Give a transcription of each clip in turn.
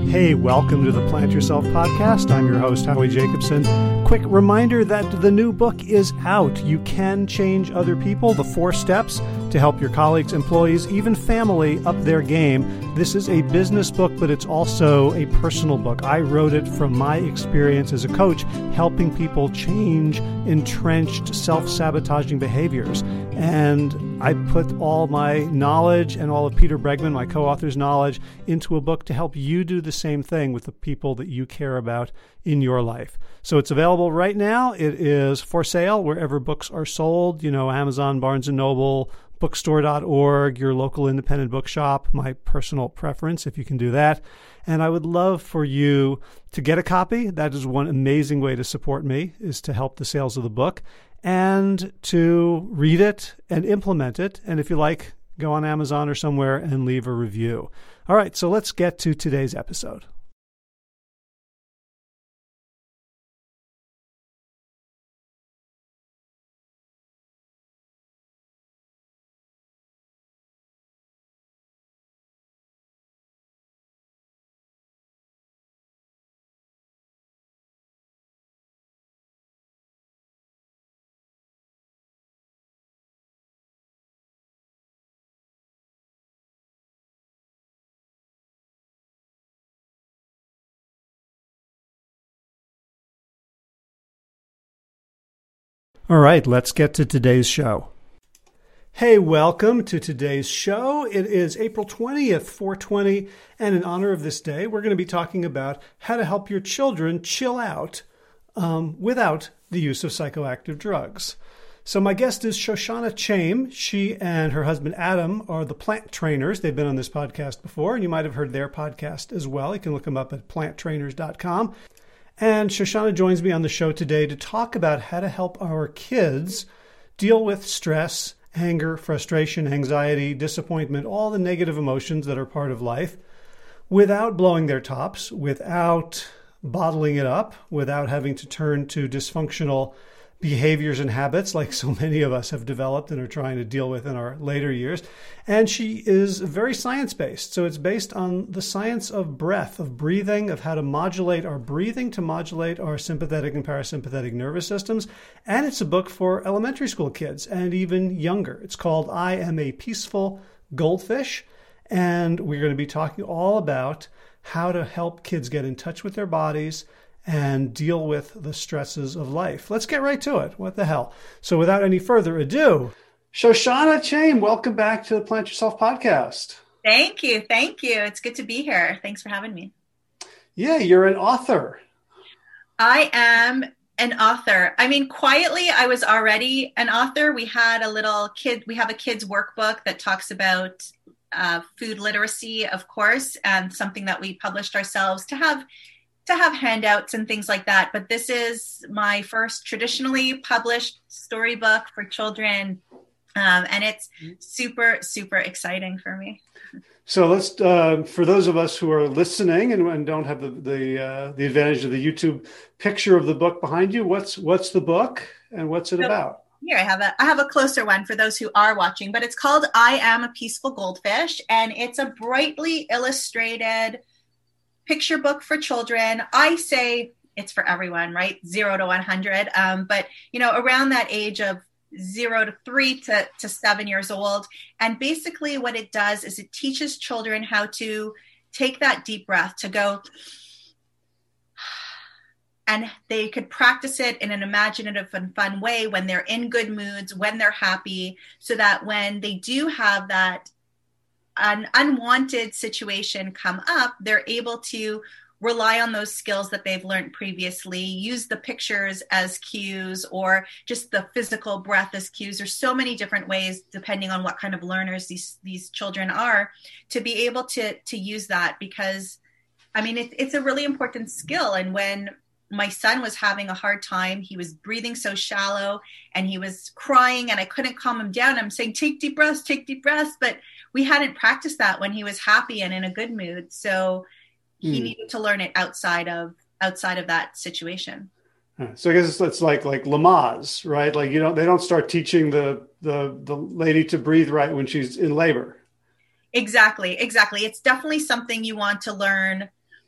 Hey, welcome to the Plant Yourself podcast. I'm your host, Howie Jacobson. Quick reminder that the new book is out. You can change other people. The 4 steps to help your colleagues, employees, even family up their game. This is a business book, but it's also a personal book. I wrote it from my experience as a coach, helping people change entrenched self-sabotaging behaviors. And I put all my knowledge and all of Peter Bregman, my co-author's knowledge, into a book to help you do the same thing with the people that you care about in your life. So it's available right now. It is for sale wherever books are sold, Amazon, Barnes & Noble, bookstore.org, your local independent bookshop, my personal preference, if you can do that. And I would love for you to get a copy. That is one amazing way to support me, is to help the sales of the book, and to read it and implement it. And if you like, go on Amazon or somewhere and leave a review. All right, so let's get to today's episode. All right, let's get to today's show. Hey, welcome to today's show. It is April 20th, 4/20, and in honor of this day, we're going to be talking about how to help your children chill out without the use of psychoactive drugs. So my guest is Shoshana Chaim. She and her husband Adam are the plant trainers. They've been on this podcast before, and you might have heard their podcast as well. You can look them up at planttrainers.com. And Shoshana joins me on the show today to talk about how to help our kids deal with stress, anger, frustration, anxiety, disappointment, all the negative emotions that are part of life without blowing their tops, without bottling it up, without having to turn to dysfunctional behaviors and habits like so many of us have developed and are trying to deal with in our later years. And she is very science-based. So it's based on the science of breath, of breathing, of how to modulate our breathing to modulate our sympathetic and parasympathetic nervous systems. And it's a book for elementary school kids and even younger. It's called I Am a Peaceful Goldfish. And we're going to be talking all about how to help kids get in touch with their bodies and deal with the stresses of life. Let's get right to it. What the hell? So without any further ado, Shoshana Chaim, welcome back to the Plant Yourself podcast. Thank you. Thank you. It's good to be here. Thanks for having me. Yeah, you're an author. I am an author. I mean, quietly, I was already an author. We have a kid's workbook that talks about food literacy, of course, and something that we published ourselves to have handouts and things like that. But this is my first traditionally published storybook for children. And it's super, super exciting for me. So let's, for those of us who are listening and don't have the advantage of the YouTube picture of the book behind you, what's the book and what's it about? Here, I have a closer one for those who are watching, but it's called I Am a Peaceful Goldfish. And it's a brightly illustrated picture book for children. I say it's for everyone, right? 0 to 100. But, around that age of 0 to 3 to 7 years old. And basically what it does is it teaches children how to take that deep breath, to go, and they could practice it in an imaginative and fun way when they're in good moods, when they're happy, so that when they do have that an unwanted situation come up, they're able to rely on those skills that they've learned previously, use the pictures as cues or just the physical breath as cues. There's so many different ways, depending on what kind of learners these children are, to be able to use that, because I mean, it's a really important skill. And when my son was having a hard time, he was breathing so shallow and he was crying and I couldn't calm him down. I'm saying, take deep breaths. But we hadn't practiced that when he was happy and in a good mood. So he needed to learn it outside of that situation. So I guess it's like Lamaze, right? Like, they don't start teaching the lady to breathe right when she's in labor. Exactly. It's definitely something you want to learn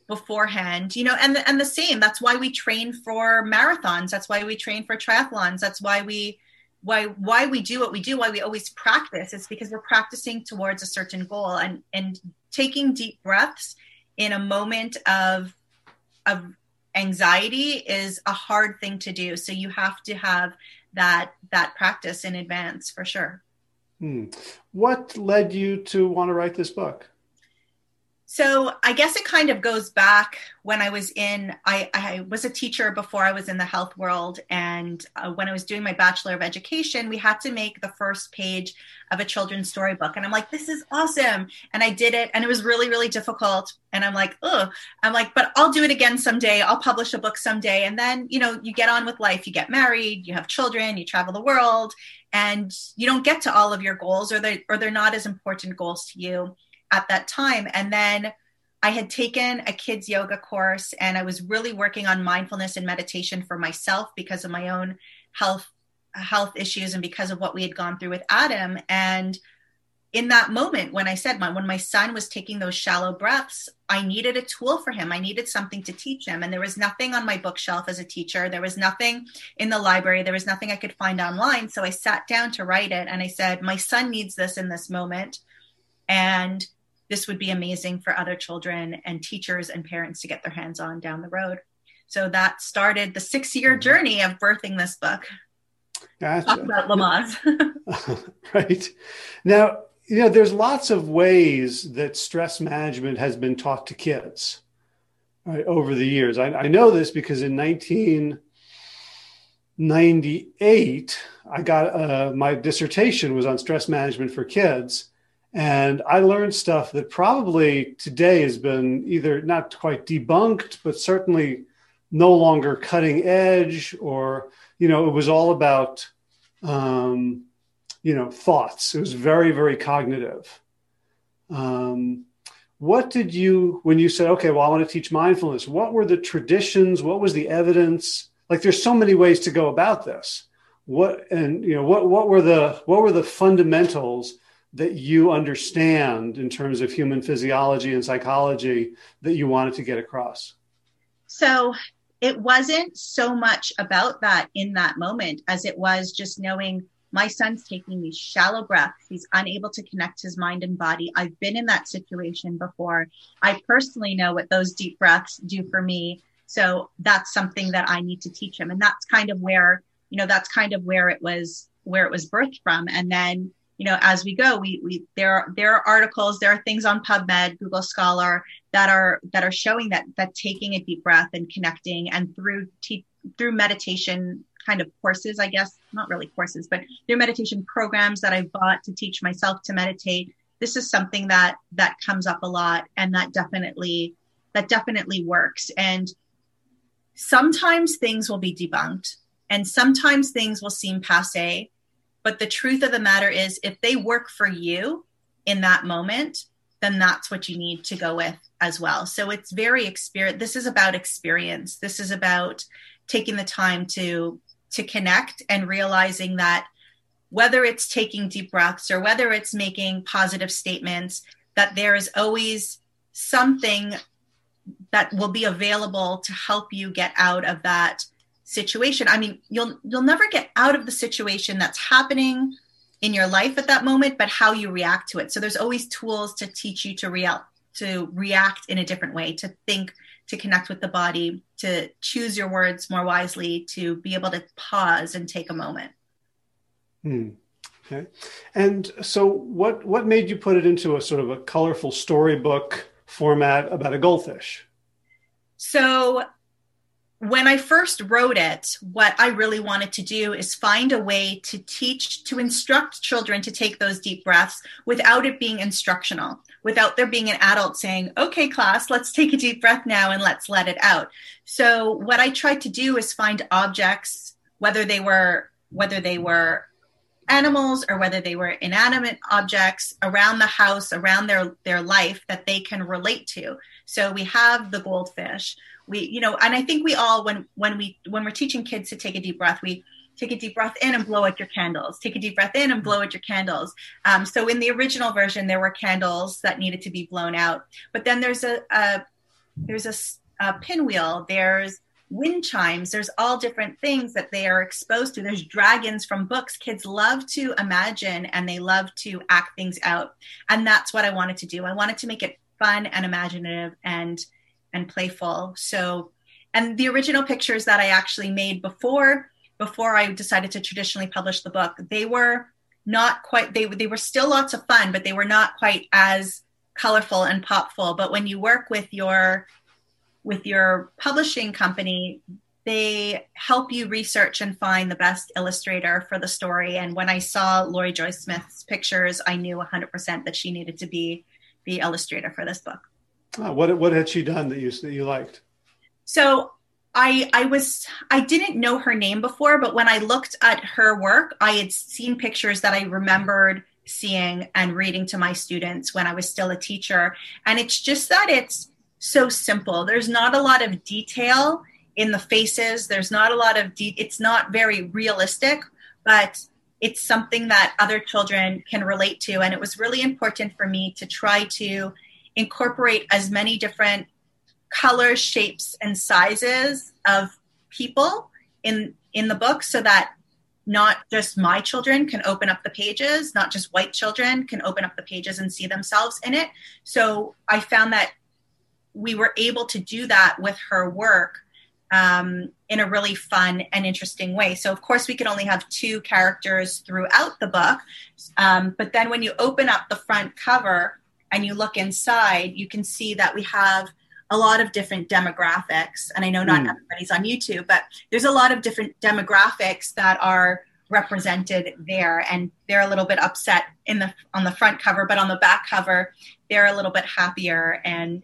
beforehand, and the same, that's why we train for marathons. That's why we train for triathlons. That's why we do what we do, why we always practice. It's because we're practicing towards a certain goal, and taking deep breaths in a moment of anxiety is a hard thing to do. So you have to have that practice in advance for sure. What led you to want to write this book? So I guess it kind of goes back when I was I was a teacher before I was in the health world. And when I was doing my Bachelor of Education, we had to make the first page of a children's storybook. And I'm like, this is awesome. And I did it. And it was really, really difficult. And I'm like, but I'll do it again someday. I'll publish a book someday. And then, you get on with life. You get married, you have children, you travel the world, and you don't get to all of your goals, or they're not as important goals to you at that time. And then I had taken a kids yoga course, and I was really working on mindfulness and meditation for myself because of my own health issues and because of what we had gone through with Adam. And in that moment, when I said when my son was taking those shallow breaths, I needed a tool for him. I needed something to teach him. And there was nothing on my bookshelf as a teacher. There was nothing in the library. There was nothing I could find online. So I sat down to write it. And I said, my son needs this in this moment. And this would be amazing for other children and teachers and parents to get their hands on down the road. So that started the 6-year journey of birthing this book. Gotcha. Talk about Lamaze. Right. Now, there's lots of ways that stress management has been taught to kids, right, over the years. I know this because in 1998, I got my dissertation was on stress management for kids. And I learned stuff that probably today has been either not quite debunked, but certainly no longer cutting edge, or, it was all about, thoughts. It was very, very cognitive. What did when you said, okay, well, I want to teach mindfulness, what were the traditions? What was the evidence? Like, there's so many ways to go about this. What were the fundamentals that you understand in terms of human physiology and psychology that you wanted to get across? So it wasn't so much about that in that moment as it was just knowing my son's taking these shallow breaths. He's unable to connect his mind and body. I've been in that situation before. I personally know what those deep breaths do for me. So that's something that I need to teach him. And that's kind of where it was birthed from. And then, as we go, there are articles, there are things on PubMed, Google Scholar that are showing that taking a deep breath and connecting, and through meditation kind of courses, I guess, not really courses, but through meditation programs that I bought to teach myself to meditate. This is something that comes up a lot, and that definitely works. And sometimes things will be debunked, and sometimes things will seem passé. But the truth of the matter is, if they work for you in that moment, then that's what you need to go with as well. So it's very experience. This is about experience. This is about taking the time to connect and realizing that whether it's taking deep breaths or whether it's making positive statements, that there is always something that will be available to help you get out of that situation. I mean, you'll never get out of the situation that's happening in your life at that moment, but how you react to it. So there's always tools to teach you to react in a different way, to think, to connect with the body, to choose your words more wisely, to be able to pause and take a moment. Okay. And so what made you put it into a sort of a colorful storybook format about a goldfish? So when I first wrote it, what I really wanted to do is find a way to instruct children to take those deep breaths without it being instructional, without there being an adult saying, okay, class, let's take a deep breath now and let's let it out. So what I tried to do is find objects, whether they were animals or whether they were inanimate objects around the house, around their life that they can relate to. So we have the goldfish. And I think we all, when we're teaching kids to take a deep breath, we take a deep breath in and blow out your candles. Take a deep breath in and blow out your candles. So in the original version, there were candles that needed to be blown out. But then there's a there's a pinwheel, there's wind chimes, there's all different things that they are exposed to. There's dragons from books. Kids love to imagine and they love to act things out. And that's what I wanted to do. I wanted to make it fun and imaginative and playful. So, and the original pictures that I actually made before I decided to traditionally publish the book, they were not quite, they were still lots of fun, but they were not quite as colorful and popful. But when you work with your publishing company, they help you research and find the best illustrator for the story. And when I saw Lori Joyce Smith's pictures, I knew 100% that she needed to be the illustrator for this book. What had she done that you liked? So I didn't know her name before, but when I looked at her work, I had seen pictures that I remembered seeing and reading to my students when I was still a teacher. And it's just that it's so simple. There's not a lot of detail in the faces. There's not a lot of, it's not very realistic, but it's something that other children can relate to. And it was really important for me to try to incorporate as many different colors, shapes, and sizes of people in the book so that not just my children can open up the pages, not just white children can open up the pages and see themselves in it. So I found that we were able to do that with her work in a really fun and interesting way. So of course we could only have 2 characters throughout the book. But then when you open up the front cover and you look inside, you can see that we have a lot of different demographics. And I know not everybody's on YouTube, but there's a lot of different demographics that are represented there. And they're a little bit upset on the front cover, but on the back cover, they're a little bit happier and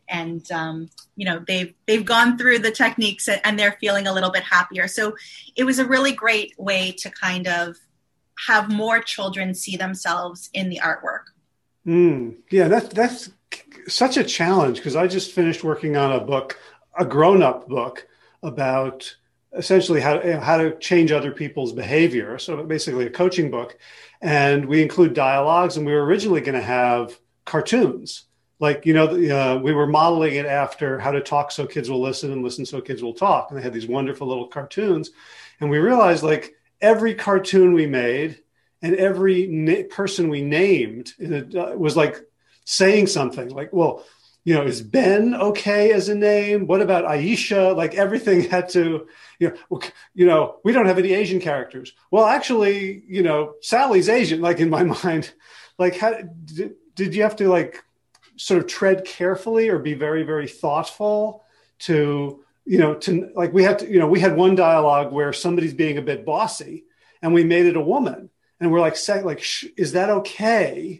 they've gone through the techniques and they're feeling a little bit happier. So it was a really great way to kind of have more children see themselves in the artwork. Yeah, that's such a challenge because I just finished working on a grown-up book about essentially how to change other people's behavior. So basically a coaching book. And we include dialogues, and we were originally going to have cartoons. Like, we were modeling it after How to Talk So Kids Will Listen and Listen So Kids Will Talk. And they had these wonderful little cartoons. And we realized like every cartoon we made and every person we named was like saying something like, well, is Ben okay as a name? What about Aisha? Like everything had to, we don't have any Asian characters. Well, actually, Sally's Asian, like in my mind. Like, how did you have to like sort of tread carefully or be very, very thoughtful to like we had one dialogue where somebody's being a bit bossy and we made it a woman. And we're like, is that okay?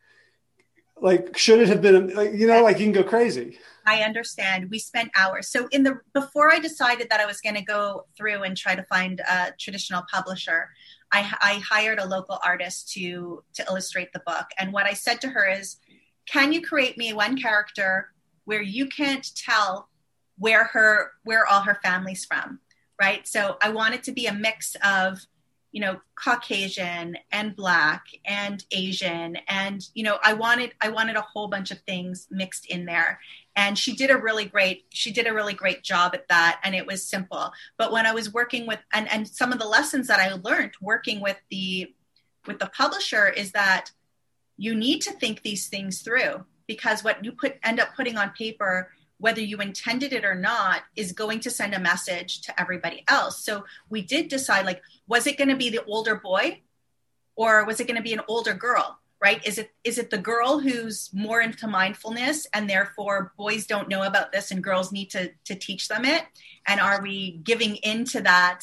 Like, should it have been, you can go crazy. I understand. We spent hours. So before I decided that I was going to go through and try to find a traditional publisher, I hired a local artist to illustrate the book. And what I said to her is, can you create me one character where you can't tell where all her family's from, right? So I want it to be a mix of Caucasian and Black and Asian. And, I wanted a whole bunch of things mixed in there. And she did a really great job at that. And it was simple. But when I was working with, and some of the lessons that I learned working with the publisher is that you need to think these things through, because what you end up putting on paper, whether you intended it or not, is going to send a message to everybody else. So we did decide, like, was it going to be the older boy or was it going to be an older girl, right? Is it the girl who's more into mindfulness and therefore boys don't know about this and girls need to teach them it? And are we giving into that,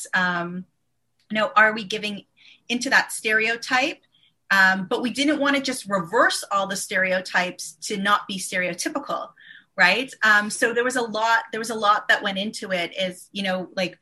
are we giving into that stereotype? But we didn't want to just reverse all the stereotypes to not be stereotypical. Right. So there was a lot that went into it is, like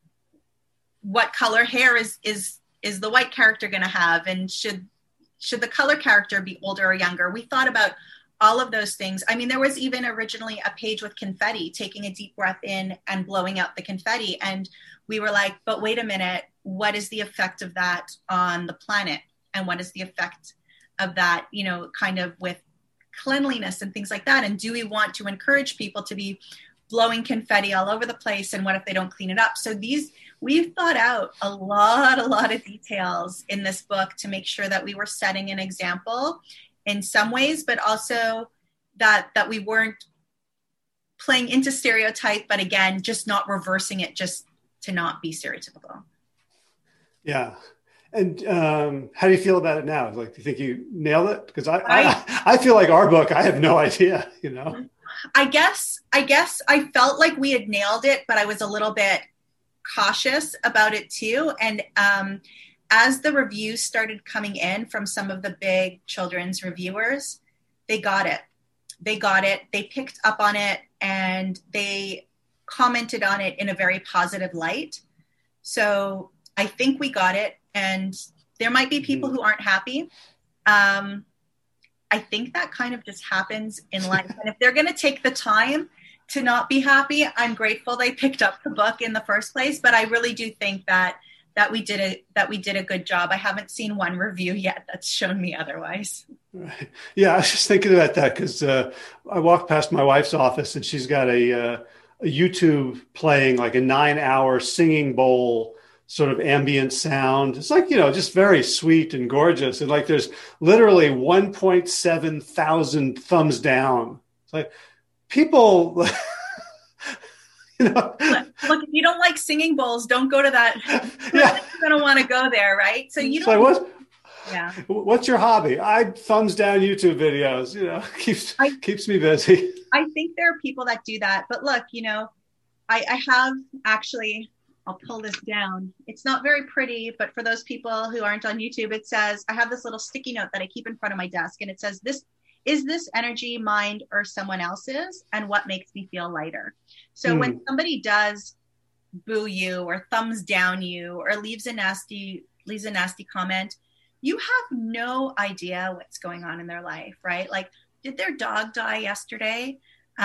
what color hair is the white character going to have? And should the color character be older or younger? We thought about all of those things. I mean, there was even originally a page with confetti, taking a deep breath in and blowing out the confetti. And we were like, but wait a minute, what is the effect of that on the planet? And what is the effect of that, kind of with cleanliness and things like that? And do we want to encourage people to be blowing confetti all over the place, and what if they don't clean it up? So we've thought out a lot of details in this book to make sure that we were setting an example in some ways, but also that we weren't playing into stereotype, but again, just not reversing it just to not be stereotypical. Yeah. And how do you feel about it now? Like, do you think you nailed it? Because I feel like our book, I have no idea, you know? I guess I felt like we had nailed it, but I was a little bit cautious about it too. And as the reviews started coming in from some of the big children's reviewers, they got it. They picked up on it, and they commented on it in a very positive light. So I think we got it. And there might be people who aren't happy. I think that kind of just happens in life. And if they're going to take the time to not be happy, I'm grateful they picked up the book in the first place. But I really do think that we did a good job. I haven't seen one review yet that's shown me otherwise. Right. Yeah, I was just thinking about that because I walked past my wife's office, and she's got a YouTube playing like a 9-hour singing bowl sort of ambient sound. It's like, you know, just very sweet and gorgeous. And like, there's literally 1.7 thousand thumbs down. It's like people, you know. Look, if you don't like singing bowls, don't go to that. Yeah. You're going to want to go there, right? So you don't. So yeah. What's your hobby? I thumbs down YouTube videos, you know, keeps me busy. I think there are people that do that. But look, you know, I have actually, I'll pull this down. It's not very pretty, but for those people who aren't on YouTube, it says, I have this little sticky note that I keep in front of my desk, and it says, is this energy mine or someone else's? And what makes me feel lighter? So when somebody does boo you or thumbs down you or leaves a nasty comment, you have no idea what's going on in their life, right? Like, did their dog die yesterday?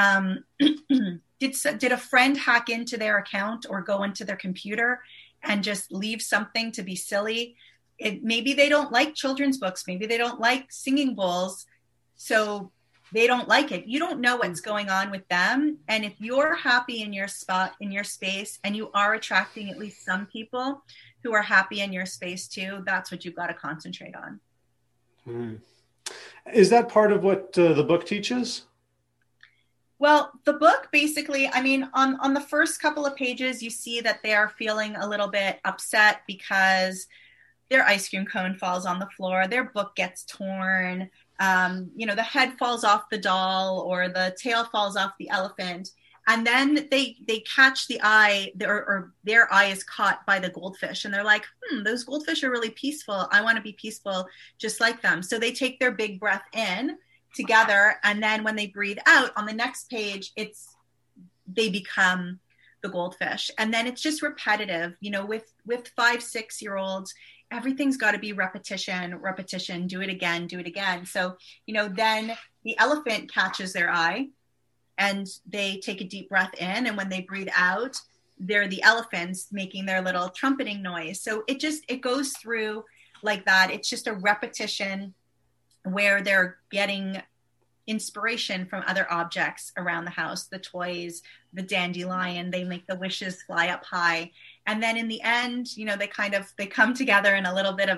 Did a friend hack into their account or go into their computer and just leave something to be silly? Maybe they don't like children's books. Maybe they don't like singing bowls. So they don't like it. You don't know what's going on with them. And if you're happy in your spot, in your space, and you are attracting at least some people who are happy in your space too, that's what you've got to concentrate on. Is that part of what the book teaches? Well, the book basically, I mean, on the first couple of pages, you see that they are feeling a little bit upset because their ice cream cone falls on the floor, their book gets torn, you know, the head falls off the doll or the tail falls off the elephant. And then they catch the eye, or their eye is caught by the goldfish. And they're like, those goldfish are really peaceful. I want to be peaceful just like them. So they take their big breath in together. And then when they breathe out on the next page, they become the goldfish. And then it's just repetitive, you know, with 5-6-year-olds, everything's got to be repetition, do it again. So, you know, then the elephant catches their eye and they take a deep breath in. And when they breathe out, they're the elephants making their little trumpeting noise. So it goes through like that. It's just a repetition where they're getting inspiration from other objects around the house, the toys, the dandelion, they make the wishes fly up high. And then in the end, you know, they come together in a little bit of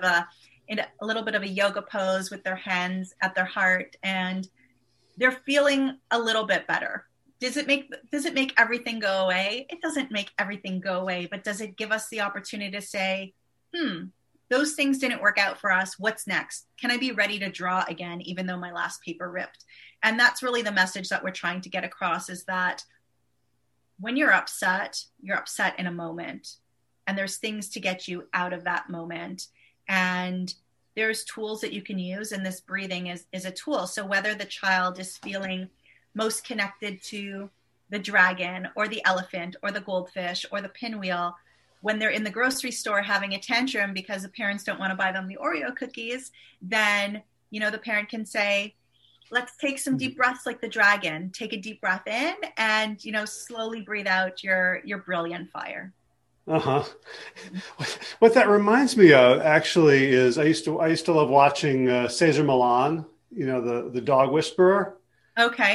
a yoga pose with their hands at their heart, and they're feeling a little bit better. Does it make everything go away? It doesn't make everything go away, but does it give us the opportunity to say, those things didn't work out for us. What's next? Can I be ready to draw again, even though my last paper ripped? And that's really the message that we're trying to get across, is that when you're upset in a moment, and there's things to get you out of that moment. And there's tools that you can use, and this breathing is a tool. So whether the child is feeling most connected to the dragon or the elephant or the goldfish or the pinwheel, when they're in the grocery store having a tantrum because the parents don't want to buy them the Oreo cookies, then, you know, the parent can say, let's take some deep breaths like the dragon. Take a deep breath in and, you know, slowly breathe out your brilliant fire. Uh-huh. What that reminds me of actually is I used to love watching Cesar Millan, you know, the dog whisperer. Okay.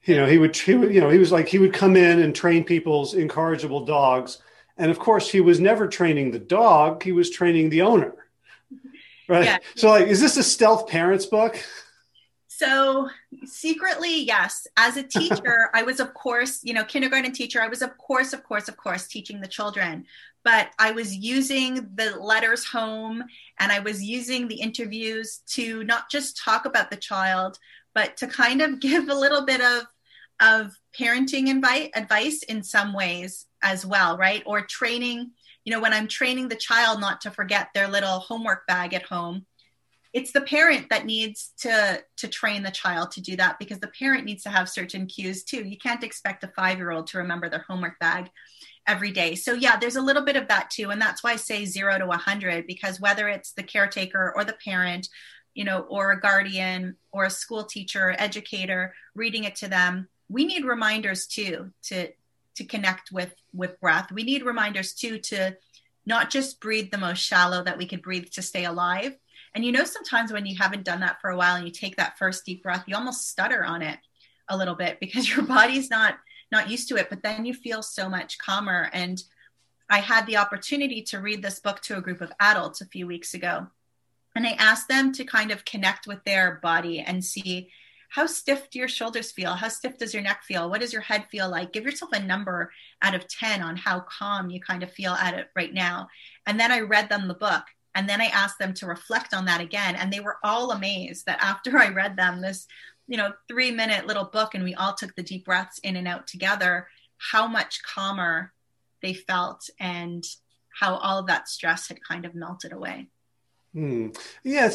He would come in and train people's incorrigible dogs. And of course, he was never training the dog. He was training the owner. Right. Yeah. So like, is this a stealth parents book? So secretly, yes. As a teacher, I was, of course, kindergarten teacher. I was, of course, teaching the children. But I was using the letters home, and I was using the interviews to not just talk about the child, but to kind of give a little bit of parenting advice in some ways as well, right? Or training, when I'm training the child not to forget their little homework bag at home, it's the parent that needs to train the child to do that, because the parent needs to have certain cues too. You can't expect a 5-year-old to remember their homework bag every day. So yeah, there's a little bit of that too. And that's why I say 0 to 100, because whether it's the caretaker or the parent, or a guardian or a school teacher, educator, reading it to them, we need reminders too, to connect with breath. We need reminders too, to not just breathe the most shallow that we could breathe to stay alive. And sometimes when you haven't done that for a while and you take that first deep breath, you almost stutter on it a little bit because your body's not used to it, but then you feel so much calmer. And I had the opportunity to read this book to a group of adults a few weeks ago. And I asked them to kind of connect with their body and see, how stiff do your shoulders feel? How stiff does your neck feel? What does your head feel like? Give yourself a number out of 10 on how calm you kind of feel at it right now. And then I read them the book. And then I asked them to reflect on that again. And they were all amazed that after I read them this, 3-minute little book, and we all took the deep breaths in and out together, how much calmer they felt and how all of that stress had kind of melted away. Yeah,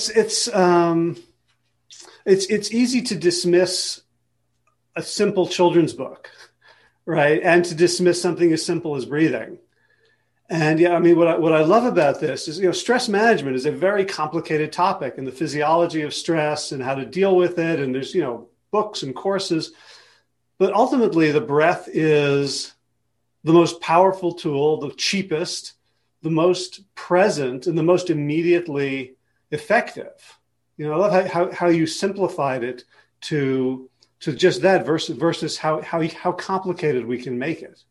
it's easy to dismiss a simple children's book, right? And to dismiss something as simple as breathing. And yeah, I mean, what I love about this is, stress management is a very complicated topic, and the physiology of stress and how to deal with it. And there's, books and courses, but ultimately the breath is the most powerful tool, the cheapest, the most present, and the most immediately effective. I love how you simplified it to just that versus how complicated we can make it.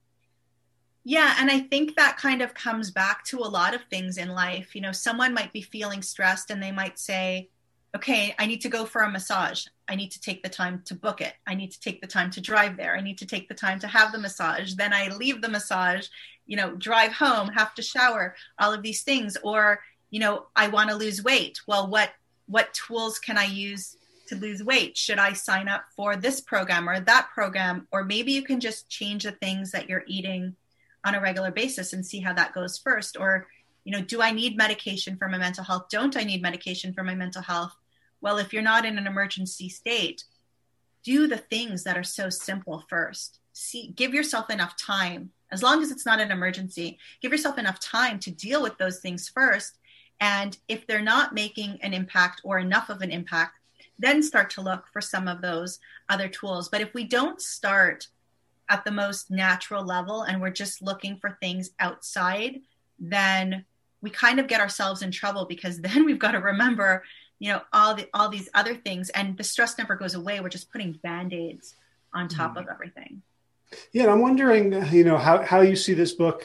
Yeah. And I think that kind of comes back to a lot of things in life. Someone might be feeling stressed and they might say, okay, I need to go for a massage. I need to take the time to book it. I need to take the time to drive there. I need to take the time to have the massage. Then I leave the massage, drive home, have to shower, all of these things. Or, I want to lose weight. Well, what tools can I use to lose weight? Should I sign up for this program or that program? Or maybe you can just change the things that you're eating on a regular basis and see how that goes first. Or, do I need medication for my mental health? Don't I need medication for my mental health? Well, if you're not in an emergency state, do the things that are so simple first. Give yourself enough time, as long as it's not an emergency, give yourself enough time to deal with those things first. And if they're not making an impact or enough of an impact, then start to look for some of those other tools. But if we don't start at the most natural level and we're just looking for things outside, then we kind of get ourselves in trouble, because then we've got to remember, all these other things, and the stress never goes away. We're just putting Band-Aids on top of everything. Yeah. And I'm wondering, how you see this book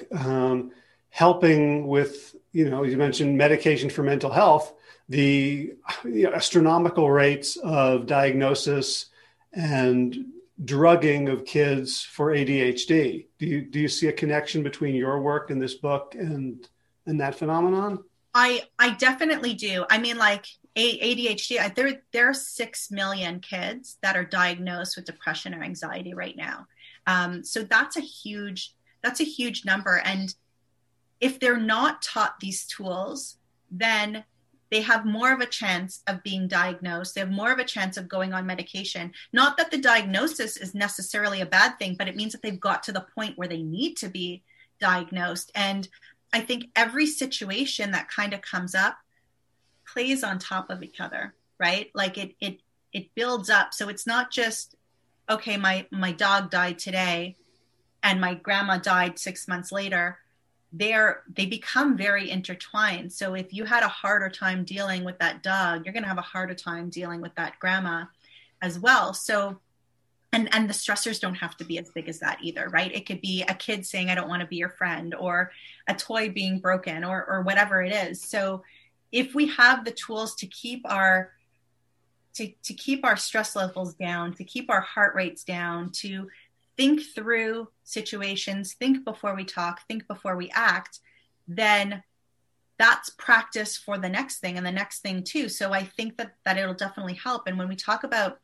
helping with, you mentioned medication for mental health, the astronomical rates of diagnosis and drugging of kids for ADHD. Do you see a connection between your work in this book and that phenomenon? I definitely do. I mean, like ADHD, there are 6 million kids that are diagnosed with depression or anxiety right now. So that's a huge number. And if they're not taught these tools, then they have more of a chance of being diagnosed. They have more of a chance of going on medication. Not that the diagnosis is necessarily a bad thing, but it means that they've got to the point where they need to be diagnosed. And I think every situation that kind of comes up plays on top of each other, right? Like it builds up. So it's not just, okay, my dog died today and my grandma died 6 months later. They become very intertwined. So if you had a harder time dealing with that dog, you're going to have a harder time dealing with that grandma as well. So And the stressors don't have to be as big as that either, right? It could be a kid saying, I don't want to be your friend, or a toy being broken, or whatever it is. So if we have the tools to keep our stress levels down, to keep our heart rates down, to think through situations, think before we talk, think before we act, then that's practice for the next thing and the next thing too. So I think that it'll definitely help. And when we talk about,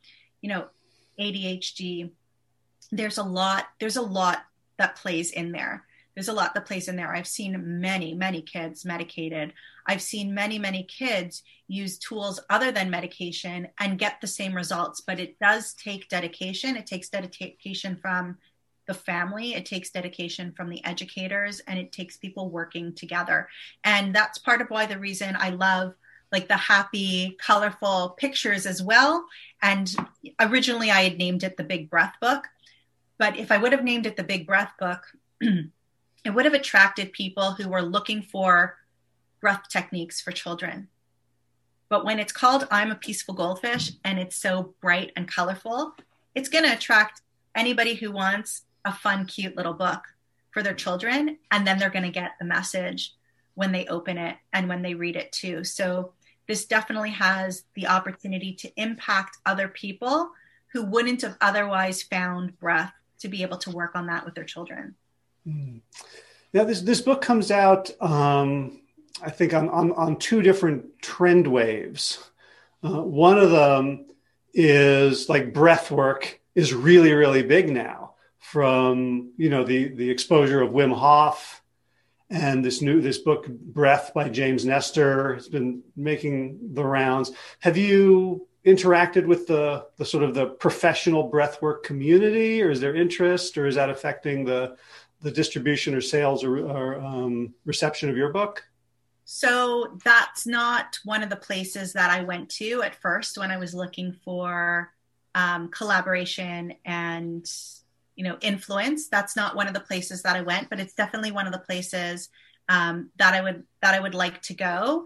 ADHD, there's a lot that plays in there. There's a lot that plays in there. I've seen many, many kids medicated. I've seen many, many kids use tools other than medication and get the same results, but it does take dedication. It takes dedication from the family. It takes dedication from the educators, and it takes people working together. And that's part of why the reason I love like the happy, colorful pictures as well. And originally I had named it the Big Breath Book, but if I would have named it the Big Breath Book, it would have attracted people who were looking for breath techniques for children. But when it's called I'm a Peaceful Goldfish and it's so bright and colorful, it's going to attract anybody who wants a fun, cute little book for their children. And then they're going to get the message when they open it and when they read it too. So this definitely has the opportunity to impact other people who wouldn't have otherwise found breath to be able to work on that with their children. Now, this book comes out, I think, on two different trend waves. One of them is like breath work is really, really big now, from the exposure of Wim Hof. And this book, Breath by James Nestor, has been making the rounds. Have you interacted with the sort of the professional breathwork community, or is there interest, or is that affecting the distribution or sales or reception of your book? So that's not one of the places that I went to at first when I was looking for collaboration and influence. That's not one of the places that I went, but it's definitely one of the places that I would like to go.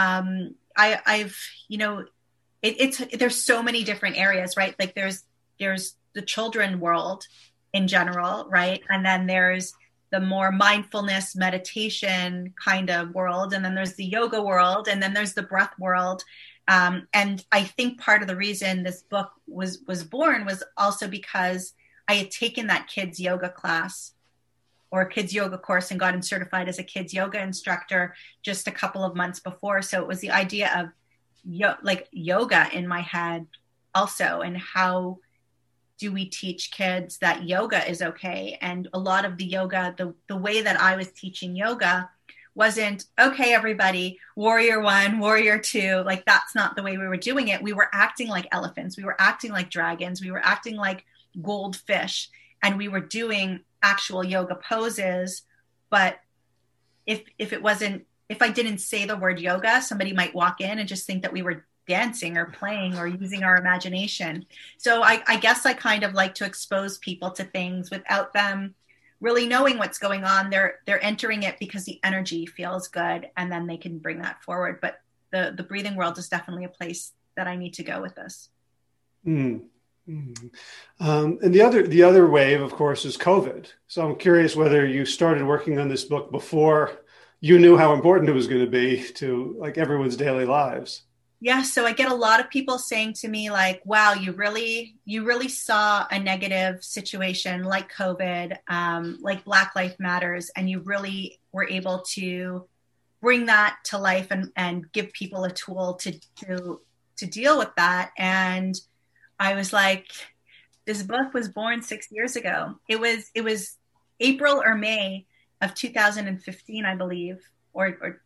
There's so many different areas, right? Like there's the children world in general, right? And then there's the more mindfulness meditation kind of world. And then there's the yoga world. And then there's the breath world. And I think part of the reason this book was born was also because I had taken that kids yoga class or a kids yoga course and gotten certified as a kids yoga instructor just a couple of months before. So it was the idea of yoga in my head also, and how do we teach kids that yoga is okay? And a lot of the yoga, the way that I was teaching yoga wasn't, okay, everybody, warrior one, warrior two. Like, that's not the way we were doing it. We were acting like elephants. We were acting like dragons. We were acting like goldfish. And we were doing actual yoga poses. But if I didn't say the word yoga, somebody might walk in and just think that we were dancing or playing or using our imagination. So I guess I kind of like to expose people to things without them really knowing what's going on. They're entering it because the energy feels good, and then they can bring that forward. But the breathing world is definitely a place that I need to go with this. Mm. Mm. And the other wave, of course, is COVID. So I'm curious whether you started working on this book before you knew how important it was going to be to like everyone's daily lives. Yeah. So I get a lot of people saying to me like, wow, you really saw a negative situation like COVID, like Black Lives Matters, and you really were able to bring that to life and give people a tool to deal with that. And I was like, this book was born 6 years ago. It was April or May of 2015, I believe, or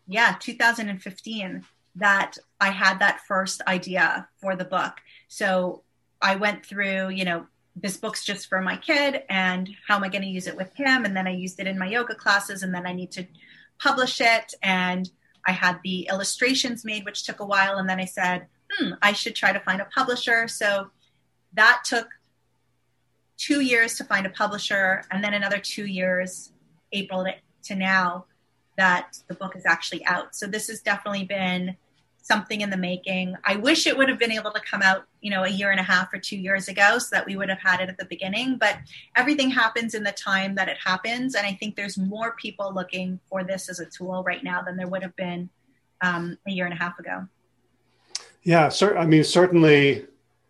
2015, that I had that first idea for the book. So I went through, this book's just for my kid, and how am I going to use it with him? And then I used it in my yoga classes, and then I need to publish it. And I had the illustrations made, which took a while. And then I said, I should try to find a publisher. So that took 2 years to find a publisher, and then another 2 years, April to now, that the book is actually out. So this has definitely been something in the making. I wish it would have been able to come out, a year and a half or 2 years ago so that we would have had it at the beginning, but everything happens in the time that it happens. And I think there's more people looking for this as a tool right now than there would have been a year and a half ago. Yeah. Certainly,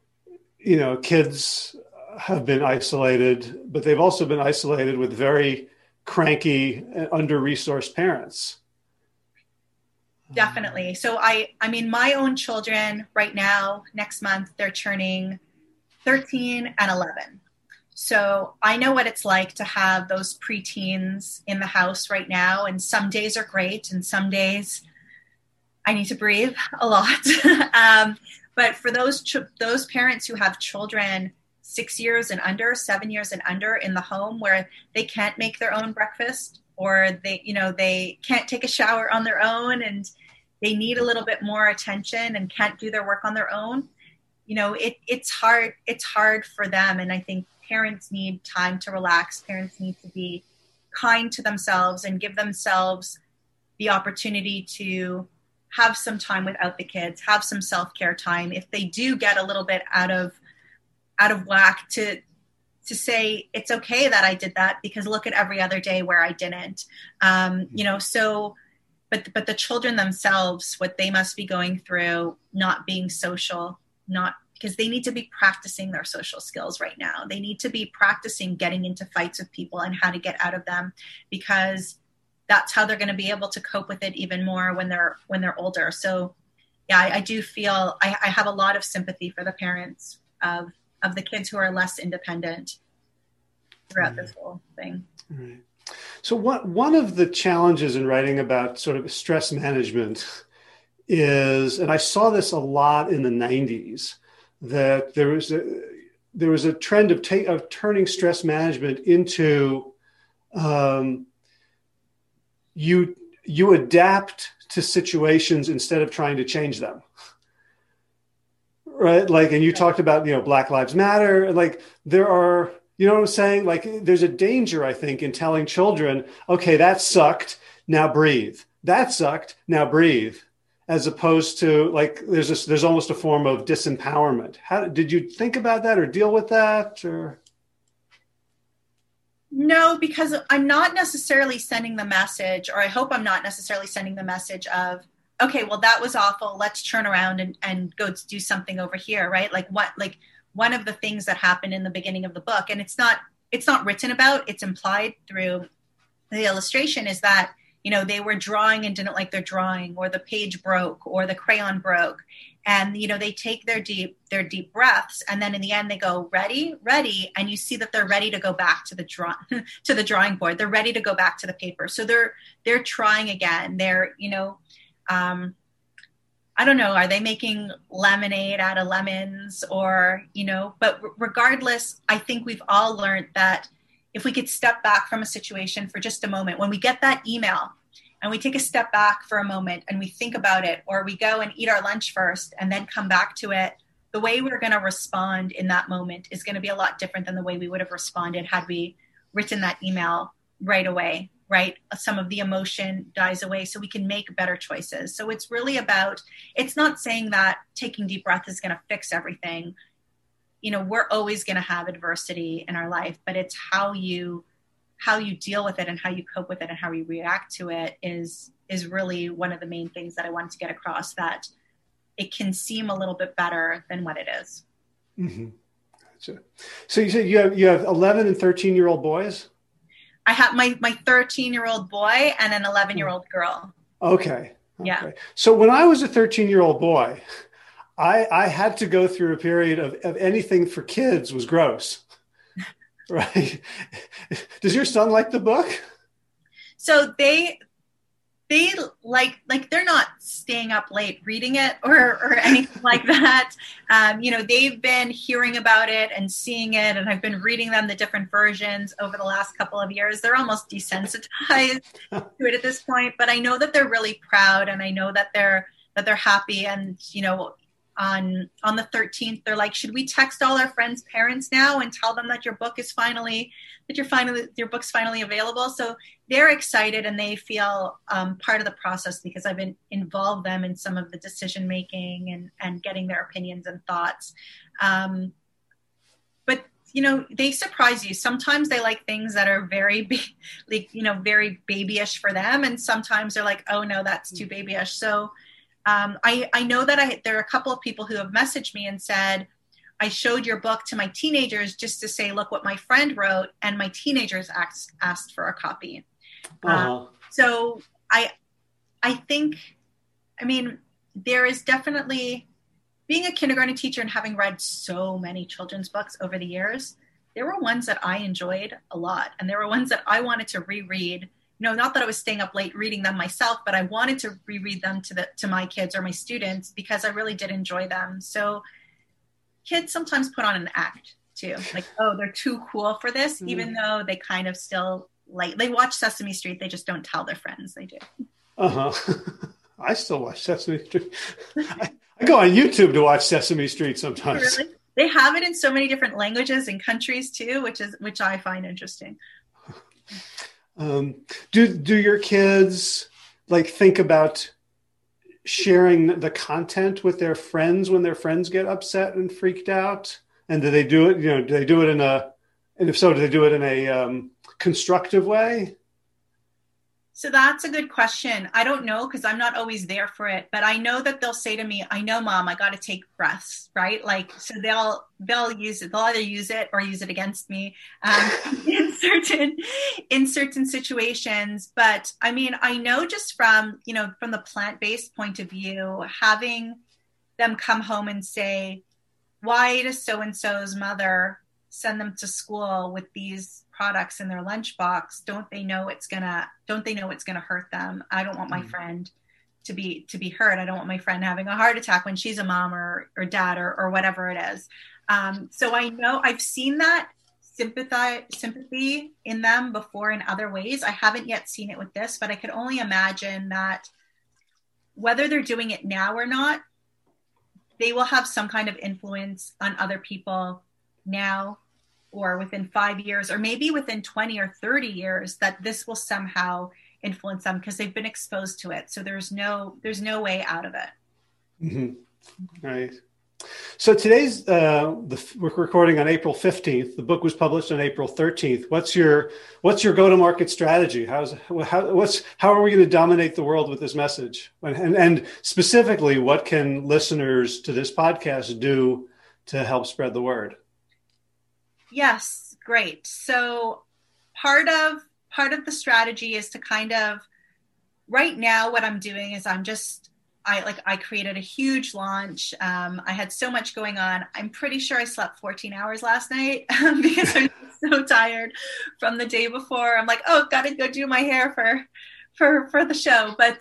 kids have been isolated, but they've also been isolated with very cranky and under-resourced parents. Definitely. So my own children right now, next month, they're turning 13 and 11. So I know what it's like to have those preteens in the house right now. And some days are great. And some days I need to breathe a lot. But for those parents who have children 6 years and under, 7 years and under in the home where they can't make their own breakfast, or they can't take a shower on their own, and they need a little bit more attention and can't do their work on their own, it's hard for them. And I think parents need time to relax. Parents need to be kind to themselves and give themselves the opportunity to have some time without the kids, have some self-care time. If they do get a little bit out of whack, to say it's okay that I did that, because look at every other day where I didn't, but the children themselves, what they must be going through, not being social, because they need to be practicing their social skills right now. They need to be practicing getting into fights with people and how to get out of them, because that's how they're going to be able to cope with it even more when they're older. So yeah, I do feel I have a lot of sympathy for the parents of the kids who are less independent throughout this whole thing. Right. So one of the challenges in writing about sort of stress management is, and I saw this a lot in the 90s, that there was a trend of turning stress management into you adapt to situations instead of trying to change them. Right. And you talked about, Black Lives Matter, there are, you know what I'm saying? There's a danger, I think, in telling children, okay, that sucked, now breathe. That sucked, now breathe. As opposed to there's almost a form of disempowerment. How did you think about that or deal with that? Or? No, because I'm not necessarily sending the message, or I hope I'm not necessarily sending the message of, okay, well, that was awful. Let's turn around and go do something over here, right? One of the things that happened in the beginning of the book, and it's not written about, it's implied through the illustration, is that, they were drawing and didn't like their drawing, or the page broke, or the crayon broke. And, they take their deep breaths. And then in the end, they go, ready. And you see that they're ready to go back to the drawing board. They're ready to go back to the paper. So they're trying again. They're, I don't know, are they making lemonade out of lemons, or, but regardless, I think we've all learned that if we could step back from a situation for just a moment, when we get that email and we take a step back for a moment and we think about it, or we go and eat our lunch first and then come back to it, the way we're going to respond in that moment is going to be a lot different than the way we would have responded had we written that email right away, right? Some of the emotion dies away so we can make better choices. So it's really about, it's not saying that taking deep breath is going to fix everything. We're always going to have adversity in our life, but it's how you deal with it and how you cope with it and how you react to it is really one of the main things that I wanted to get across, that it can seem a little bit better than what it is. Mm-hmm. Gotcha. So you said you have 11 and 13-year-old boys? I have my 13-year-old boy and an 11-year-old girl. Okay. Yeah. So when I was a 13-year-old boy, I had to go through a period of anything for kids was gross. Right. Does your son like the book? So they like they're not staying up late reading it or anything like that. They've been hearing about it and seeing it, and I've been reading them the different versions over the last couple of years. They're almost desensitized to it at this point, but I know that they're really proud, and I know that they're happy, and on the 13th. They're like, should we text all our friends' parents now and tell them that your book's finally available? So they're excited and they feel part of the process because I've involved them in some of the decision making and getting their opinions and thoughts. But they surprise you. Sometimes they like things that are very, very babyish for them, and sometimes they're like, oh no, that's too babyish. So I know that there are a couple of people who have messaged me and said, I showed your book to my teenagers just to say, look what my friend wrote, and my teenagers asked for a copy. So I think, there is definitely, being a kindergarten teacher and having read so many children's books over the years, there were ones that I enjoyed a lot. And there were ones that I wanted to reread. Not that I was staying up late reading them myself, but I wanted to reread them to my kids or my students because I really did enjoy them. So kids sometimes put on an act too. Like, oh, they're too cool for this, even though they kind of still they watch Sesame Street. They just don't tell their friends they do. I still watch Sesame Street. I go on YouTube to watch Sesame Street sometimes. Really? They have it in so many different languages and countries too, which I find interesting. Do your kids think about sharing the content with their friends when their friends get upset and freaked out? And do they do it? Do they do it and if so, do they do it in a constructive way? So that's a good question. I don't know because I'm not always there for it, but I know that they'll say to me, I know, Mom, I got to take breaths, right? So they'll use it. They'll either use it or use it against me in certain situations. But I know just from the plant-based point of view, having them come home and say, why does so-and-so's mother send them to school with these products in their lunchbox? Don't they know it's gonna hurt them? I don't want my friend to be hurt. I don't want my friend having a heart attack when she's a mom or dad or whatever it is. So I know I've seen that sympathy in them before in other ways. I haven't yet seen it with this, but I could only imagine that whether they're doing it now or not, they will have some kind of influence on other people now or within 5 years, or maybe within 20 or 30 years, that this will somehow influence them because they've been exposed to it. So there's no way out of it. Mm-hmm. Right. So today's, we're recording on April 15th. The book was published on April 13th. What's your go-to-market strategy? How are we going to dominate the world with this message? And specifically, what can listeners to this podcast do to help spread the word? Yes, great. So part of the strategy is to kind of, right now what I'm doing is I created a huge launch. I had so much going on. I'm pretty sure I slept 14 hours last night because I'm so tired from the day before. I'm like, oh, got to go do my hair for the show. But,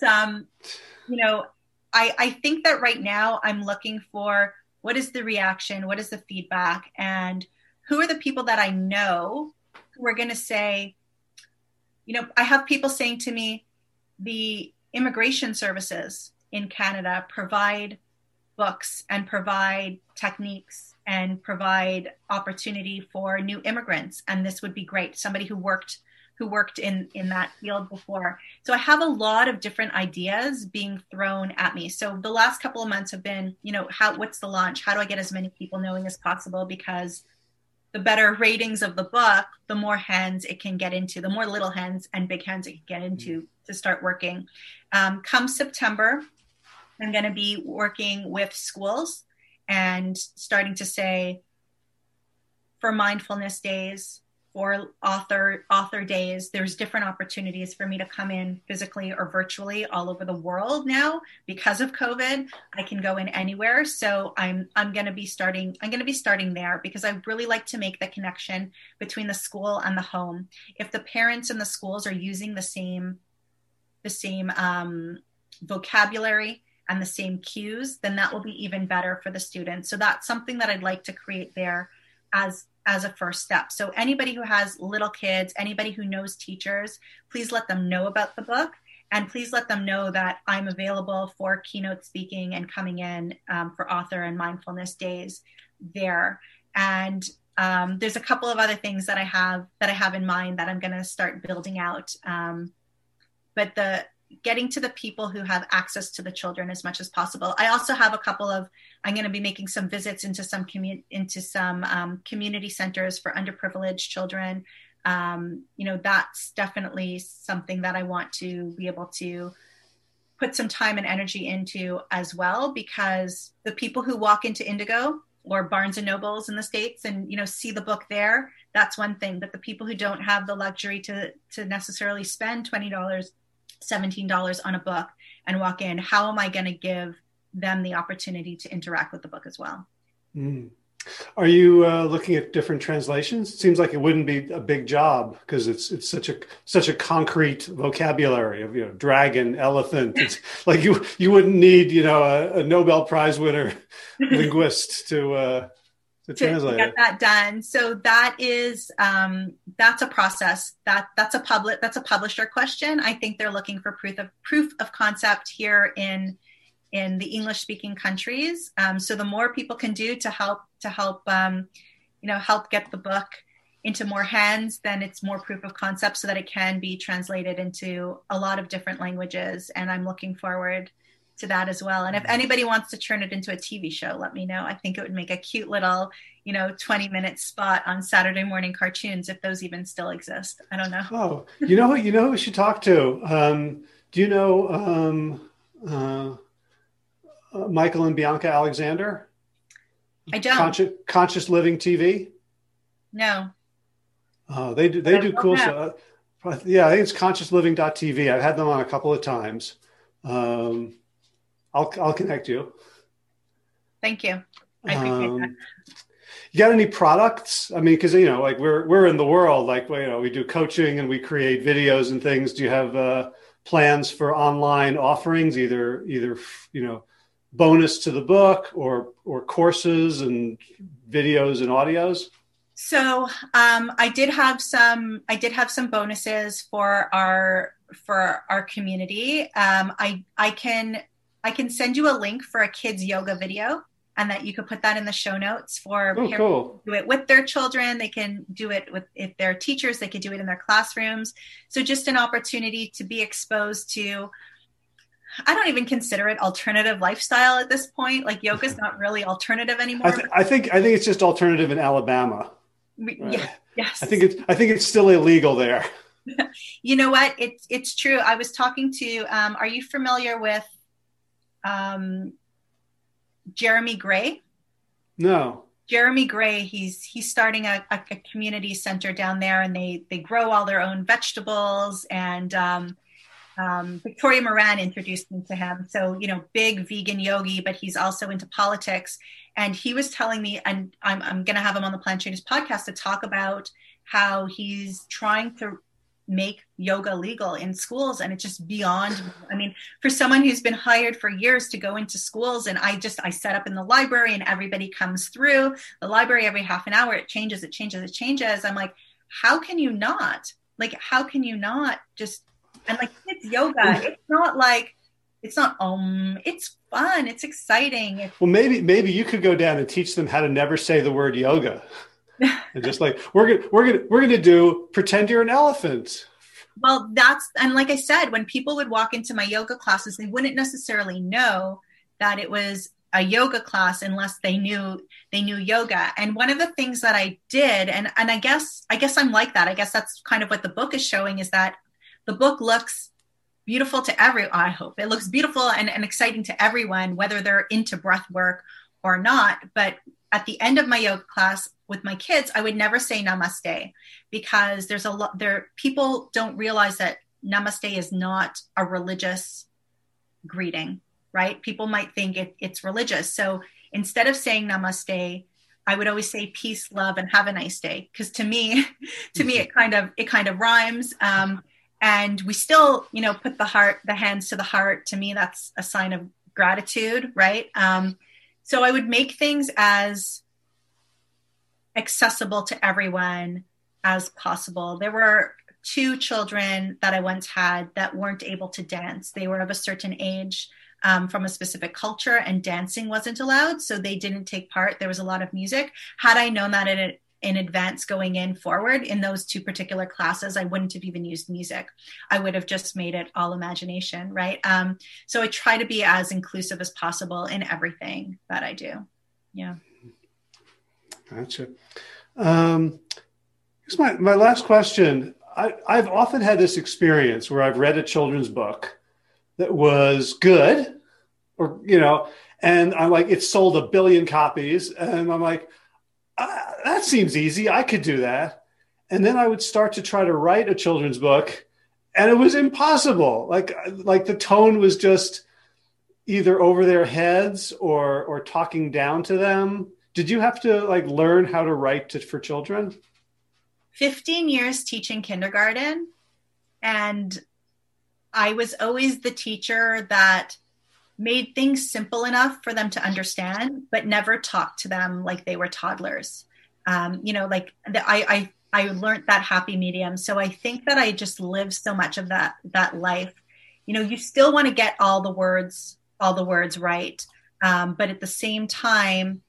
I think that right now I'm looking for what is the reaction? What is the feedback? And who are the people that I know who are going to say, I have people saying to me, the immigration services in Canada provide books and provide techniques and provide opportunity for new immigrants. And this would be great. Somebody who worked in that field before. So I have a lot of different ideas being thrown at me. So the last couple of months have been, what's the launch? How do I get as many people knowing as possible? Because the better ratings of the book, the more hands it can get into, the more little hands and big hands it can get into to start working. Come September, I'm going to be working with schools and starting to say, for mindfulness days, for author days, there's different opportunities for me to come in physically or virtually all over the world now. Because of COVID, I can go in anywhere. So I'm going to be starting there because I really like to make the connection between the school and the home. If the parents and the schools are using the same vocabulary and the same cues, then that will be even better for the students. So that's something that I'd like to create there as a first step. So anybody who has little kids, anybody who knows teachers, please let them know about the book. And please let them know that I'm available for keynote speaking and coming in for author and mindfulness days there. And there's a couple of other things that I have in mind that I'm going to start building out. But getting to the people who have access to the children as much as possible. I also have I'm going to be making some visits into some community centers for underprivileged children. That's definitely something that I want to be able to put some time and energy into as well, because the people who walk into Indigo or Barnes and Nobles in the States and, see the book there, that's one thing. But the people who don't have the luxury to necessarily spend $20, $17 on a book and walk in, how am I going to give them the opportunity to interact with the book as well? Mm. Are you looking at different translations? It seems like it wouldn't be a big job because it's such a concrete vocabulary of dragon, elephant. It's like you wouldn't need a Nobel Prize winner linguist to translate get it. that done. So that is that's a process. That's a publisher question. I think they're looking for proof of concept here in the English speaking countries. So the more people can do to help get the book into more hands, then it's more proof of concept so that it can be translated into a lot of different languages. And I'm looking forward to that as well. And if anybody wants to turn it into a TV show, let me know. I think it would make a cute little, 20-minute spot on Saturday morning cartoons, if those even still exist. I don't know. Oh, who we should talk to? Do you know Michael and Bianca Alexander? I don't. Conscious Living TV? No. Oh, they do cool stuff. Yeah, I think it's consciousliving.tv. I've had them on a couple of times. I'll connect you. Thank you. I appreciate that. You got any products? I mean, because like we're in the world, like we do coaching and we create videos and things. Do you have plans for online offerings, either bonus to the book or courses and videos and audios? So I did have some bonuses for our community. I can send you a link for a kids yoga video, and that you could put that in the show notes for parents cool. to do it with their children. They can do it if they're teachers, they could do it in their classrooms. So just an opportunity to be exposed to, I don't even consider it alternative lifestyle at this point. Like yoga's not really alternative anymore. I think it's just alternative in Alabama. Yeah. Yes. I think it's still illegal there. You know what? It's true. I was talking to, are you familiar with Jeremy Gray? No. Jeremy Gray, he's starting a community center down there, and they grow all their own vegetables. And Victoria Moran introduced me to him. So, big vegan yogi, but he's also into politics. And he was telling me, and I'm going to have him on the Plant Changes podcast to talk about how he's trying to make yoga legal in schools. And it's just beyond, for someone who's been hired for years to go into schools, and I set up in the library and everybody comes through the library every half an hour. It changes. I'm like, how can you not just, and like kids yoga, it's fun. It's exciting. Well, maybe you could go down and teach them how to never say the word yoga. And just like, we're going to do pretend you're an elephant. Well, and like I said, when people would walk into my yoga classes, they wouldn't necessarily know that it was a yoga class unless they knew yoga. And one of the things that I did, and I guess I'm like that. I guess that's kind of what the book is showing, is that the book looks beautiful to I hope it looks beautiful and exciting to everyone, whether they're into breath work or not. But at the end of my yoga class with my kids, I would never say namaste, because people don't realize that namaste is not a religious greeting, right? People might think it's religious. So instead of saying namaste, I would always say peace, love, and have a nice day. Because to me, it kind of rhymes. And we still, put the hands to the heart. To me, that's a sign of gratitude, right? So I would make things as accessible to everyone as possible. There were two children that I once had that weren't able to dance. They were of a certain age, from a specific culture, and dancing wasn't allowed, so they didn't take part. There was a lot of music. Had I known that in advance going in forward in those two particular classes, I wouldn't have even used music. I would have just made it all imagination, right? So I try to be as inclusive as possible in everything that I do. Yeah. Gotcha. Here's my last question. I've often had this experience where I've read a children's book that was good, or, and I'm like, it sold 1 billion copies. And I'm like, that seems easy. I could do that. And then I would start to try to write a children's book, and it was impossible. Like the tone was just either over their heads or talking down to them. Did you have to learn how to write for children? 15 years teaching kindergarten, and I was always the teacher that made things simple enough for them to understand, but never talked to them like they were toddlers. I learned that happy medium. So I think that I just lived so much of that life. You still want to get all the words right. But at the same time,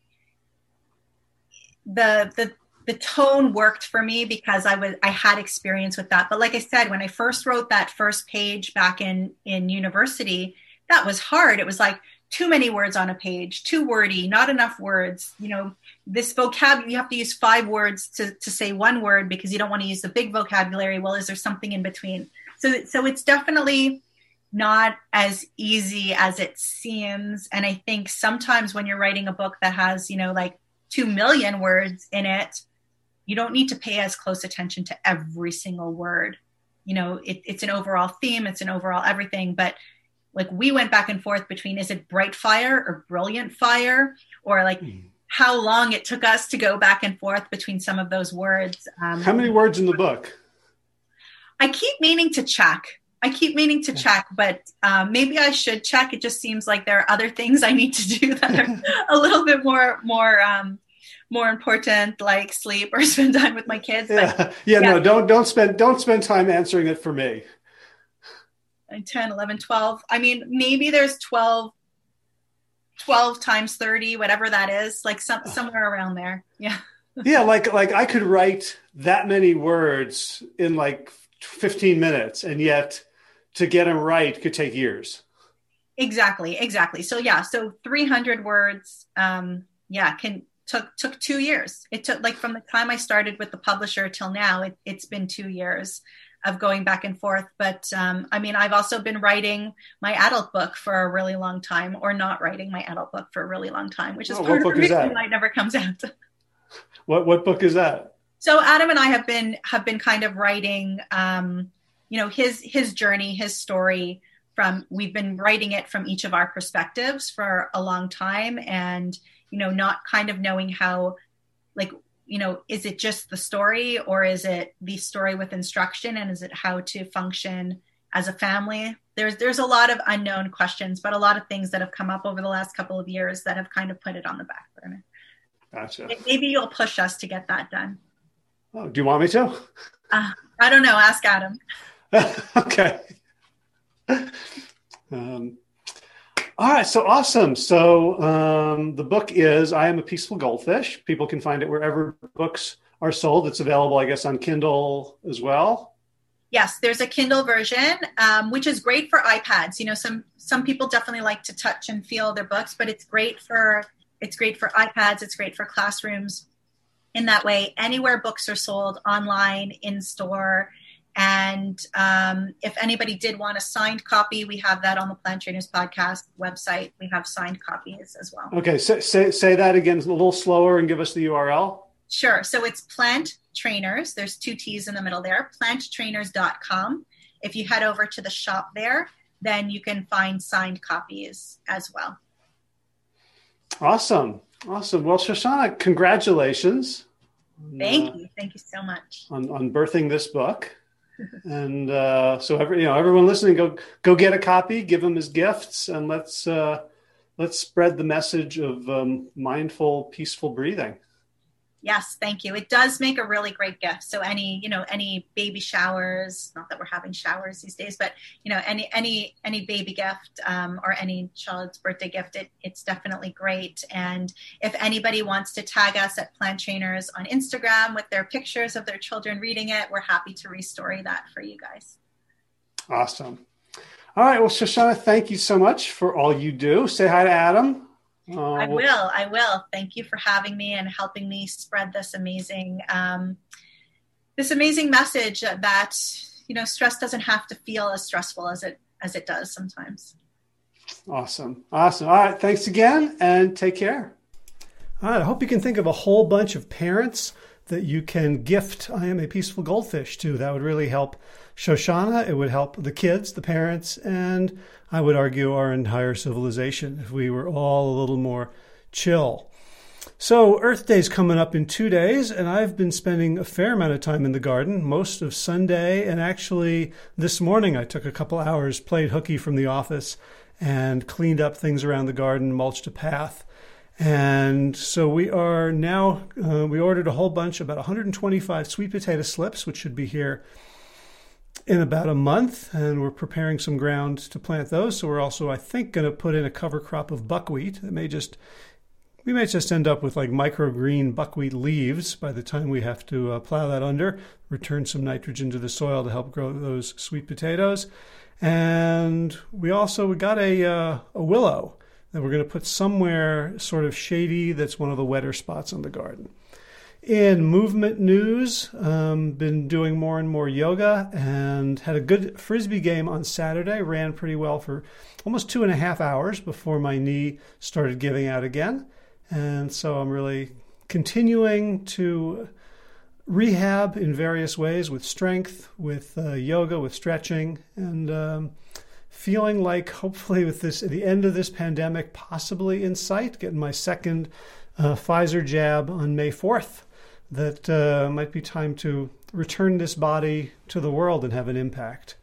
the tone worked for me because I had experience with that. But like I said, when I first wrote that first page back in university, that was hard. It was like too many words on a page, too wordy, not enough words. This vocabulary, you have to use 5 words to say one word because you don't want to use the big vocabulary. Well, is there something in between? So it's definitely not as easy as it seems. And I think sometimes when you're writing a book that has, 2 million words in it, you don't need to pay as close attention to every single word. It's an overall theme, it's an overall everything. But we went back and forth between, is it bright fire or brilliant fire? Or how long it took us to go back and forth between some of those words. How many words in the book? I keep meaning to check, but maybe I should check. It just seems like there are other things I need to do that are a little bit more important, like sleep or spend time with my kids. But, No, don't spend time answering it for me. 10, 11, 12. I mean, maybe there's 12 times 30, whatever that is, somewhere around there. Yeah. Yeah. Like I could write that many words in 15 minutes, and yet to get them right could take years. Exactly. So 300 words, took 2 years. It took from the time I started with the publisher till now, it's been 2 years of going back and forth. But I've also been writing my adult book for a really long time, or not writing my adult book for a really long time, which is part of the reason why it never comes out. What book is that? So Adam and I have been kind of writing, his journey, his story. We've been writing it from each of our perspectives for a long time, and not kind of knowing how, is it just the story, or is it the story with instruction, and is it how to function as a family? There's a lot of unknown questions, but a lot of things that have come up over the last couple of years that have kind of put it on the back burner. Gotcha. Maybe you'll push us to get that done. Oh, do you want me to? I don't know. Ask Adam. Okay. All right. So awesome. So the book is I Am a Peaceful Goldfish. People can find it wherever books are sold. It's available, I guess, on Kindle as well. Yes, there's a Kindle version, which is great for iPads. Some people definitely like to touch and feel their books, but it's great for iPads. It's great for classrooms. In that way, anywhere books are sold, online, in store. And if anybody did want a signed copy, we have that on the Plant Trainers Podcast website. We have signed copies as well. Okay, say that again a little slower and give us the URL. Sure. So it's Plant Trainers. There's 2 T's in the middle there. planttrainers.com. If you head over to the shop there, then you can find signed copies as well. Awesome. Well, Shoshana, congratulations. Thank you. Thank you so much. On birthing this book. And so everyone listening, go get a copy, give them as gifts, and let's spread the message of mindful, peaceful breathing. Yes, thank you. It does make a really great gift. So any baby showers, not that we're having showers these days, but any baby gift or any child's birthday gift, it's definitely great. And if anybody wants to tag us at Plant Trainers on Instagram with their pictures of their children reading it, we're happy to restory that for you guys. Awesome. All right. Well, Shoshana, thank you so much for all you do. Say hi to Adam. I will. Thank you for having me and helping me spread this amazing message that, stress doesn't have to feel as stressful as it does sometimes. Awesome. All right. Thanks again and take care. All right. I hope you can think of a whole bunch of parents that you can gift I Am a Peaceful Goldfish to. That would really help Shoshana. It would help the kids, the parents, and I would argue our entire civilization if we were all a little more chill. So Earth Day's coming up in 2 days, and I've been spending a fair amount of time in the garden, most of Sunday, and actually this morning I took a couple hours, played hooky from the office, and cleaned up things around the garden, mulched a path. And so we are now, we ordered a whole bunch, about 125 sweet potato slips, which should be here in about a month, and we're preparing some ground to plant those. So we're also, I think, going to put in a cover crop of buckwheat. We may just end up with like microgreen buckwheat leaves by the time we have to plow that under, return some nitrogen to the soil to help grow those sweet potatoes. And we got a willow that we're going to put somewhere sort of shady that's one of the wetter spots on the garden. In movement news, been doing more and more yoga and had a good Frisbee game on Saturday. Ran pretty well for almost 2.5 hours before my knee started giving out again. And so I'm really continuing to rehab in various ways with strength, with yoga, with stretching, and feeling like hopefully with this, at the end of this pandemic, possibly in sight, getting my second Pfizer jab on May 4th. That might be time to return this body to the world and have an impact.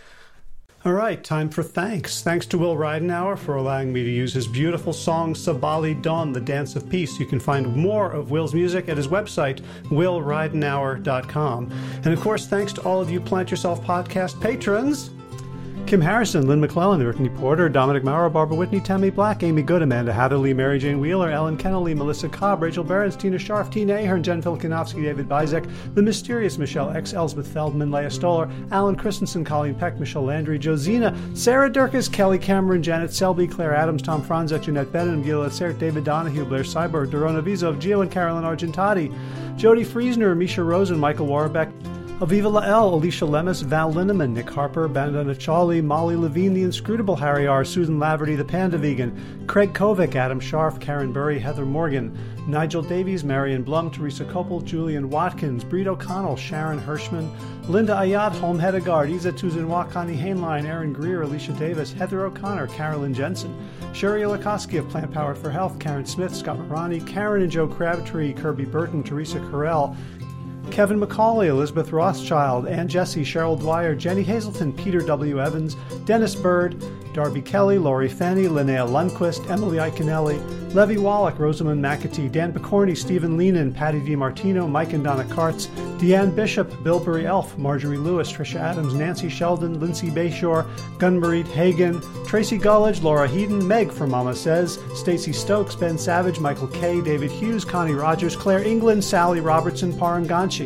All right, time for thanks. Thanks to Will Ridenauer for allowing me to use his beautiful song Sabali Dawn, The Dance of Peace. You can find more of Will's music at his website, willridenauer.com. And of course, thanks to all of you Plant Yourself podcast patrons. Kim Harrison, Lynn McClellan, Brittany Porter, Dominic Maurer, Barbara Whitney, Tammy Black, Amy Good, Amanda Hatterley, Mary Jane Wheeler, Ellen Kennelly, Melissa Cobb, Rachel Behrens, Tina Scharf, Tina Ahern, Jen Filkanovsky, David Bizek, The Mysterious Michelle X, Elsbeth Feldman, Leah Stoller, Alan Christensen, Colleen Peck, Michelle Landry, Josina, Sarah Durkis, Kelly Cameron, Janet Selby, Claire Adams, Tom Franzek, Jeanette Bennett, Gila Sert, David Donahue, Blair Cyber, Dorona Vizov, Gio and Carolyn Argentati, Jody Friesner, Misha Rosen, Michael Warbeck, Aviva Lael, Alicia Lemus, Val Linneman, Nick Harper, Bandana Chawley, Molly Levine, The Inscrutable Harry R., Susan Laverty, The Panda Vegan, Craig Kovic, Adam Scharf, Karen Burry, Heather Morgan, Nigel Davies, Marion Blum, Teresa Koppel, Julian Watkins, Breed O'Connell, Sharon Hirschman, Linda Ayat, Holm Hedegaard, Isa Tuzinwa, Connie Hainline, Aaron Greer, Alicia Davis, Heather O'Connor, Carolyn Jensen, Sherry Olakoski of Plant Powered for Health, Karen Smith, Scott Marani, Karen and Joe Crabtree, Kirby Burton, Teresa Carell, Kevin McCauley, Elizabeth Rothschild, Ann Jesse, Cheryl Dwyer, Jenny Hazelton, Peter W. Evans, Dennis Bird, Darby Kelly, Lori Fanny, Linnea Lundquist, Emily Iconelli, Levy Wallach, Rosamund McAtee, Dan Picorni, Stephen Leenan, Patty DiMartino, Mike and Donna Kartz, Deanne Bishop, Bilberry Elf, Marjorie Lewis, Tricia Adams, Nancy Sheldon, Lindsay Bayshore, Gunmarie Hagan, Tracy Gullidge, Laura Heaton, Meg from Mama Says, Stacey Stokes, Ben Savage, Michael Kay, David Hughes, Connie Rogers, Claire England, Sally Robertson, Paranganchi,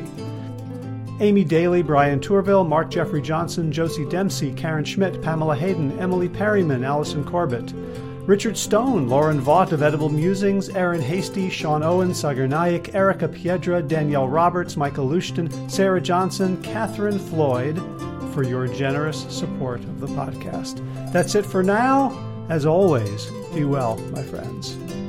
Amy Daly, Brian Tourville, Mark Jeffrey Johnson, Josie Dempsey, Karen Schmidt, Pamela Hayden, Emily Perryman, Allison Corbett, Richard Stone, Lauren Vaught of Edible Musings, Erin Hasty, Sean Owen, Sagar Naik, Erica Piedra, Danielle Roberts, Michael Lushton, Sarah Johnson, Catherine Floyd, for your generous support of the podcast. That's it for now. As always, be well, my friends.